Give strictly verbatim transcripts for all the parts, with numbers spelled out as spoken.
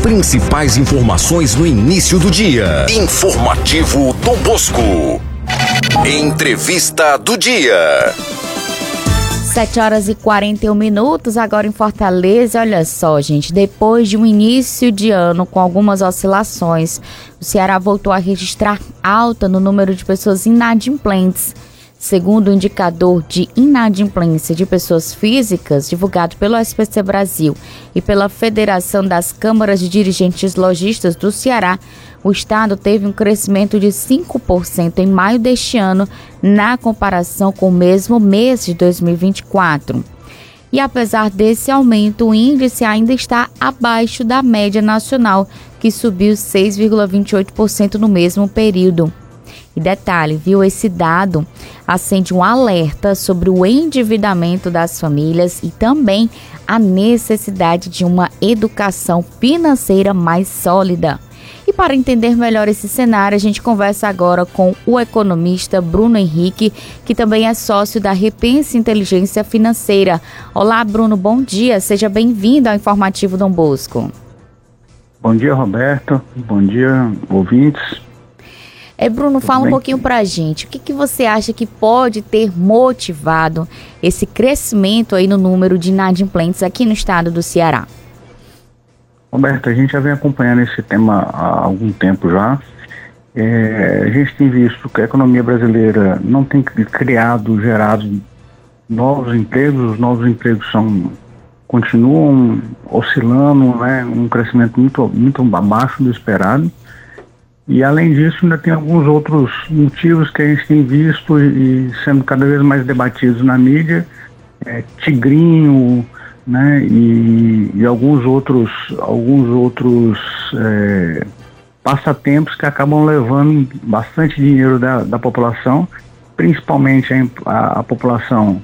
principais informações no início do dia. Informativo Dom Bosco. Entrevista do dia. sete horas e quarenta e um minutos, agora em Fortaleza. Olha só, gente, depois de um início de ano com algumas oscilações, o Ceará voltou a registrar alta no número de pessoas inadimplentes. Segundo o indicador de inadimplência de pessoas físicas, divulgado pelo S P C Brasil e pela Federação das Câmaras de Dirigentes Lojistas do Ceará, o estado teve um crescimento de cinco por cento em maio deste ano, na comparação com o mesmo mês de dois mil e vinte e quatro. E apesar desse aumento, o índice ainda está abaixo da média nacional, que subiu seis vírgula vinte e oito por cento no mesmo período. E detalhe, viu, esse dado acende um alerta sobre o endividamento das famílias e também a necessidade de uma educação financeira mais sólida. E para entender melhor esse cenário, a gente conversa agora com o economista Bruno Henrique, que também é sócio da Repense Inteligência Financeira. Olá, Bruno, bom dia, seja bem-vindo ao Informativo Dom Bosco. Bom dia, Roberto, bom dia, ouvintes. É, Bruno, Tudo fala bem? um pouquinho pra gente, o que, que você acha que pode ter motivado esse crescimento aí no número de inadimplentes aqui no estado do Ceará? Roberto, a gente já vem acompanhando esse tema há algum tempo já. É, a gente tem visto que a economia brasileira não tem criado, gerado novos empregos, os novos empregos são, continuam oscilando, né, um crescimento muito, muito abaixo do esperado. E além disso, ainda tem alguns outros motivos que a gente tem visto e sendo cada vez mais debatidos na mídia, é, tigrinho, né, e, e alguns outros, alguns outros é, passatempos que acabam levando bastante dinheiro da, da população, principalmente a, a, a população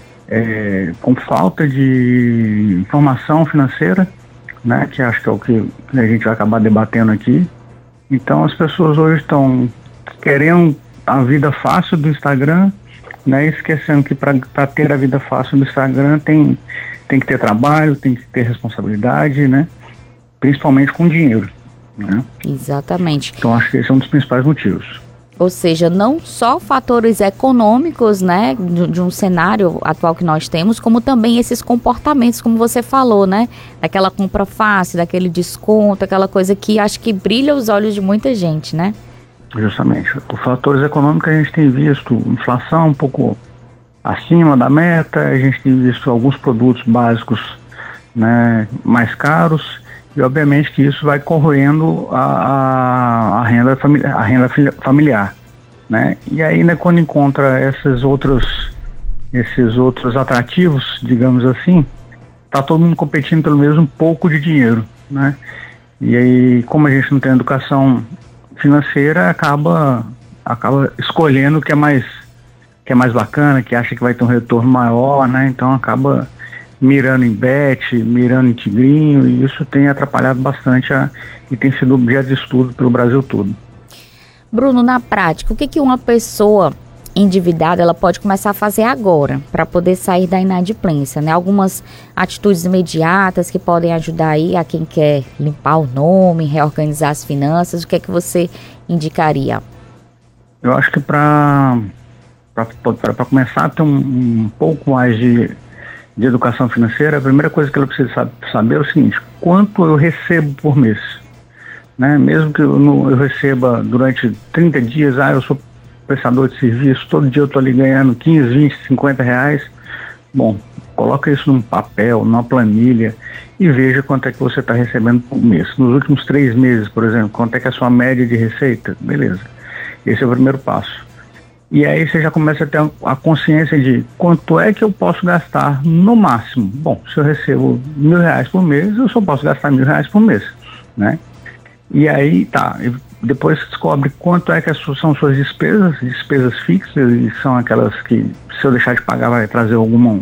é, com falta de informação financeira, né, que acho que é o que a gente vai acabar debatendo aqui. Então as pessoas hoje estão querendo a vida fácil do Instagram, né, esquecendo que para ter a vida fácil do Instagram tem, tem que ter trabalho, tem que ter responsabilidade, né, principalmente com dinheiro, né? Exatamente. Então acho que esse é um dos principais motivos. Ou seja, não só fatores econômicos, né, de, de um cenário atual que nós temos, como também esses comportamentos, como você falou, né, daquela compra fácil, daquele desconto, aquela coisa que acho que brilha os olhos de muita gente, né? Justamente. Os fatores econômicos a gente tem visto inflação um pouco acima da meta, a gente tem visto alguns produtos básicos, né, mais caros. E obviamente que isso vai corroendo a, a, a, renda, familiar, a renda familiar, né? E aí, né, quando encontra esses outros, esses outros atrativos, digamos assim, tá todo mundo competindo pelo mesmo pouco de dinheiro, né? E aí, como a gente não tem educação financeira, acaba, acaba escolhendo o que é mais, que é mais bacana, que acha que vai ter um retorno maior, né? Então acaba mirando em bet, mirando em tigrinho, e isso tem atrapalhado bastante a, e tem sido objeto de estudo pelo Brasil todo. Bruno, na prática, o que, que uma pessoa endividada ela pode começar a fazer agora para poder sair da inadimplência, né? Algumas atitudes imediatas que podem ajudar aí a quem quer limpar o nome, reorganizar as finanças, o que é que você indicaria? Eu acho que para para começar a ter um, um pouco mais de de educação financeira, a primeira coisa que ela precisa saber é o seguinte: quanto eu recebo por mês, né? Mesmo que eu, não, eu receba durante trinta dias, ah, eu sou prestador de serviço, todo dia eu estou ali ganhando quinze, vinte, cinquenta reais, bom, coloca isso num papel, numa planilha e veja quanto é que você está recebendo por mês. Nos últimos três meses, por exemplo, quanto é que é a sua média de receita? Beleza, esse é o primeiro passo. E aí você já começa a ter a consciência de quanto é que eu posso gastar no máximo. Bom, se eu recebo mil reais por mês, eu só posso gastar mil reais por mês, né? E aí, tá, depois você descobre quanto é que são suas despesas, despesas fixas, e são aquelas que, se eu deixar de pagar, vai trazer alguma,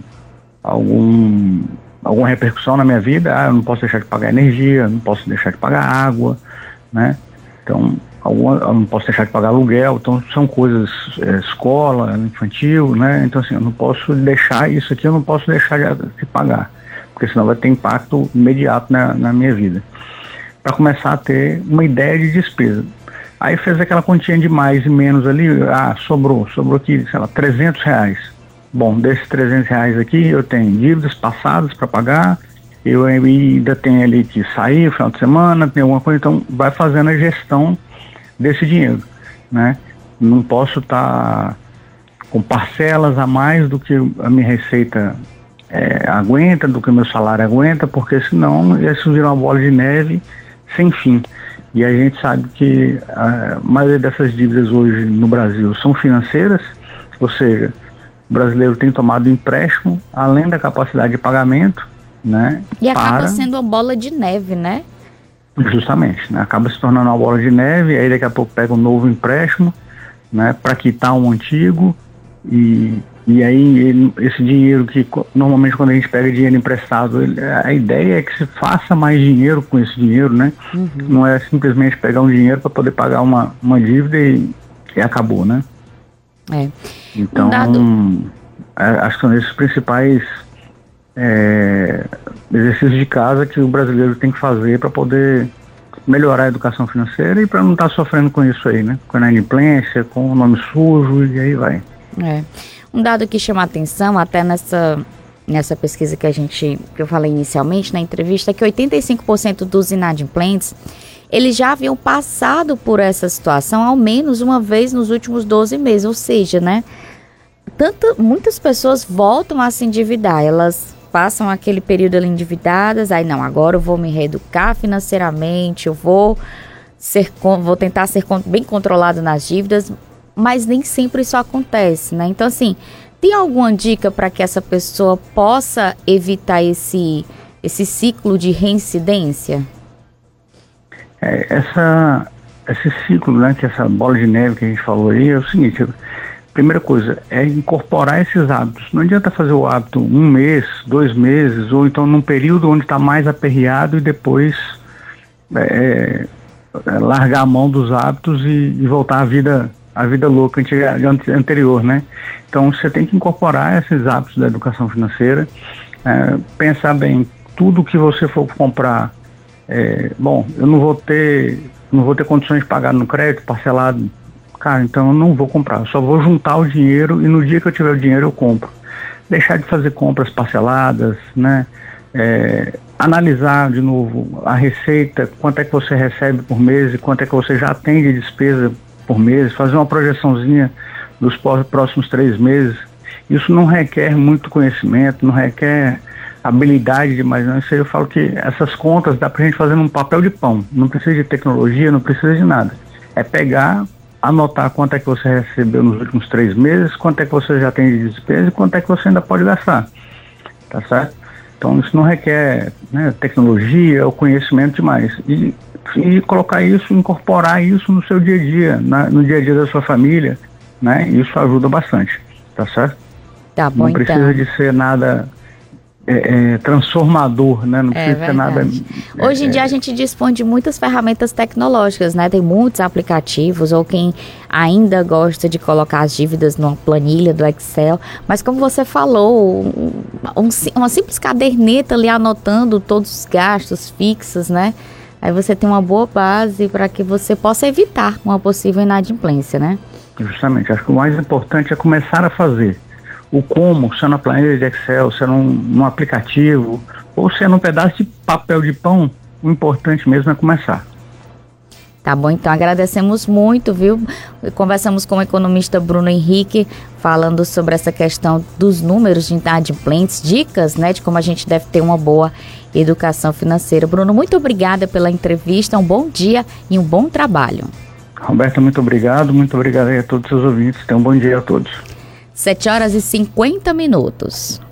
algum, alguma repercussão na minha vida. Ah, eu não posso deixar de pagar energia, não posso deixar de pagar água, né? Então, eu não posso deixar de pagar aluguel, então são coisas, é, escola, infantil, né? Então assim, eu não posso deixar isso aqui, eu não posso deixar de, de pagar, porque senão vai ter impacto imediato na, na minha vida. para começar a ter uma ideia de despesa. Aí fez aquela continha de mais e menos ali, ah, sobrou, sobrou aqui, sei lá, trezentos reais. Bom, desses trezentos reais aqui eu tenho dívidas passadas para pagar, eu ainda tenho ali que sair no final de semana, tem alguma coisa, então vai fazendo a gestão desse dinheiro, né? Não posso estar tá com parcelas a mais do que a minha receita é, aguenta, do que o meu salário aguenta, porque senão isso vira uma bola de neve sem fim. E a gente sabe que a maioria dessas dívidas hoje no Brasil são financeiras, ou seja, o brasileiro tem tomado empréstimo além da capacidade de pagamento, né? E acaba para... sendo uma bola de neve, né? Justamente, né? Acaba se tornando uma bola de neve, aí daqui a pouco pega um novo empréstimo, né? Para quitar um antigo, e, e aí ele, esse dinheiro que normalmente quando a gente pega dinheiro emprestado, ele, a ideia é que se faça mais dinheiro com esse dinheiro, né? Uhum. Não é simplesmente pegar um dinheiro para poder pagar uma, uma dívida e, e acabou, né? É. Então, um dado... acho que são esses principais é, exercícios de casa que o brasileiro tem que fazer para poder melhorar a educação financeira e para não estar tá sofrendo com isso aí, né? Com a inadimplência, com o nome sujo e aí vai. É. Um dado que chama a atenção, até nessa, nessa pesquisa que a gente, que eu falei inicialmente na entrevista, é que oitenta e cinco por cento dos inadimplentes, eles já haviam passado por essa situação ao menos uma vez nos últimos doze meses, ou seja, né? Tanto, muitas pessoas voltam a se endividar, elas passam aquele período ali endividadas, aí não, agora eu vou me reeducar financeiramente, eu vou, ser, vou tentar ser bem controlado nas dívidas, mas nem sempre isso acontece, né? Então, assim, tem alguma dica para que essa pessoa possa evitar esse, esse ciclo de reincidência? É, essa, esse ciclo, né, que essa bola de neve que a gente falou aí, é o seguinte: primeira coisa é incorporar esses hábitos. Não adianta fazer o hábito um mês, dois meses, ou então num período onde está mais aperreado e depois é, é, largar a mão dos hábitos e, e voltar à vida, à vida louca antiga, anterior, né? Então você tem que incorporar esses hábitos da educação financeira, é, pensar bem, tudo que você for comprar. É, bom, eu não vou ter não vou ter condições de pagar no crédito parcelado, cara, então eu não vou comprar, eu só vou juntar o dinheiro e no dia que eu tiver o dinheiro eu compro. Deixar de fazer compras parceladas, né? É, analisar de novo a receita, quanto é que você recebe por mês e quanto é que você já tem de despesa por mês, fazer uma projeçãozinha dos próximos três meses. Isso não requer muito conhecimento, não requer habilidade demais, não. Isso aí eu falo que essas contas dá pra gente fazer num papel de pão, não precisa de tecnologia, não precisa de nada. É pegar, anotar quanto é que você recebeu nos últimos três meses, quanto é que você já tem de despesa e quanto é que você ainda pode gastar, tá certo? Então isso não requer, né, tecnologia ou conhecimento demais. E, e colocar isso, incorporar isso no seu dia a dia, na, no dia a dia da sua família, né? Isso ajuda bastante, tá certo? Tá bom, não precisa então. de ser nada é, é, transformador, né? Não precisa é ser nada. Hoje em é, dia a gente dispõe de muitas ferramentas tecnológicas, né? Tem muitos aplicativos, ou quem ainda gosta de colocar as dívidas numa planilha do Excel, mas como você falou, um, um, uma simples caderneta ali anotando todos os gastos fixos, né? Aí você tem uma boa base para que você possa evitar uma possível inadimplência, né? Justamente, acho que o mais importante é começar a fazer. O como, se é na planilha de Excel, se é num, num aplicativo, ou se é num pedaço de papel de pão, o importante mesmo é começar. Tá bom, então agradecemos muito, viu? Conversamos com o economista Bruno Henrique, falando sobre essa questão dos números de inadimplentes, dicas, né, de como a gente deve ter uma boa educação financeira. Bruno, muito obrigada pela entrevista, um bom dia e um bom trabalho. Roberta, muito obrigado, muito obrigado aí a todos os seus ouvintes, tenham um bom dia a todos. sete horas e cinquenta minutos.